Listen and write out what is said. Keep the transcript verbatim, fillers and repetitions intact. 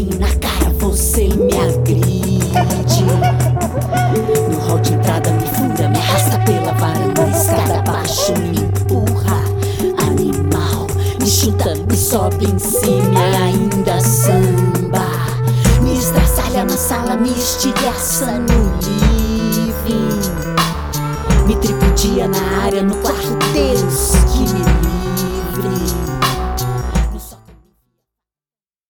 venho na cara, você me agride. No hall de entrada me fura, me arrasta pela varanda, escada abaixo, me empurra. Animal, me chuta, me sobe em cima e ainda samba. Me estraçalha na sala, me estilhaça no living. Me tripudia na área, no quarto Deus